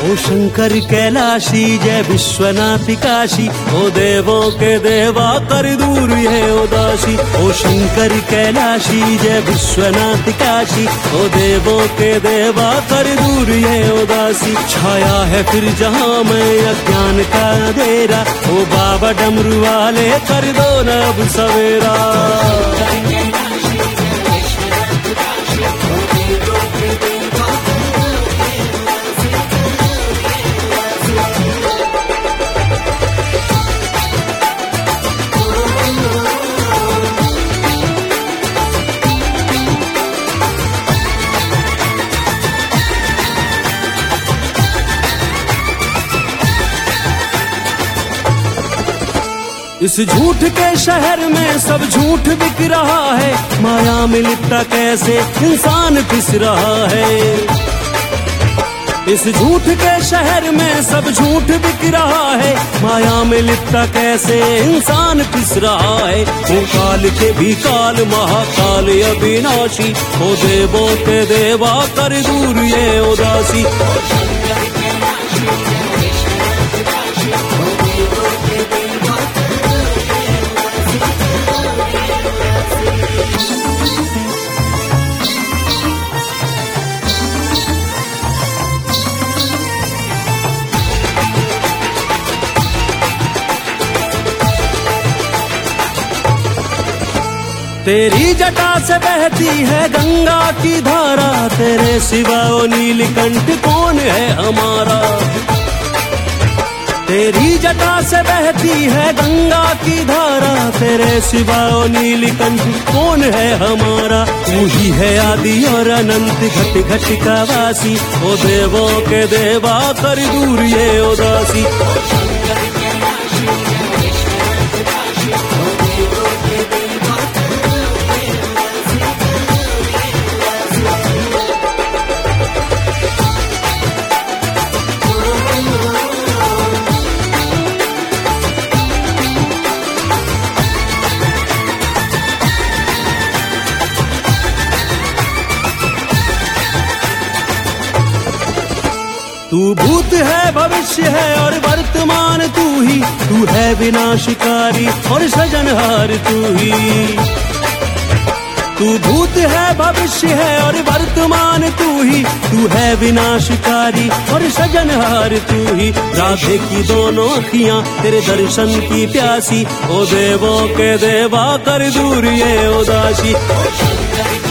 ओ शंकर कैलाशी जय विश्वनाथ काशी, ओ देवों के देवा कर दूर है उदासी। ओ शंकर कैलाशी जय विश्वनाथ काशी, ओ देवों के देवा कर दूर है उदासी। छाया है फिर जहाँ में अज्ञान का अंधेरा, ओ बाबा डमरू वाले कर दो न अब सवेरा। इस झूठ के शहर में सब झूठ बिक रहा है, माया में लिपटा कैसे इंसान पिस रहा है। इस झूठ के शहर में सब झूठ बिक रहा है, माया में लिपटा कैसे इंसान पिस रहा है। वो काल के भी काल महाकाल अविनाशी, ओ देवों के देवा कर दूर ये उदासी। तेरी जटा से बहती है गंगा की धारा, तेरे सिवा ओ नीलकंठ कौन है हमारा। तेरी जटा से बहती है गंगा की धारा, तेरे सिवा ओ नीलकंठ कौन है हमारा। तू ही है आदि और अनंत घट घट का वासी, ओ देवों के देवा कर दूर ये उदासी। तू भूत है भविष्य है और वर्तमान तू ही, तू है विनाशकारी और सृजनहार तू ही। तू भूत है भविष्य है और वर्तमान तू ही, तू है विनाशकारी और सृजनहार तू ही। राधे की दोनों अखियां तेरे दर्शन की प्यासी, ओ देवों के देवा कर दूर ये उदासी।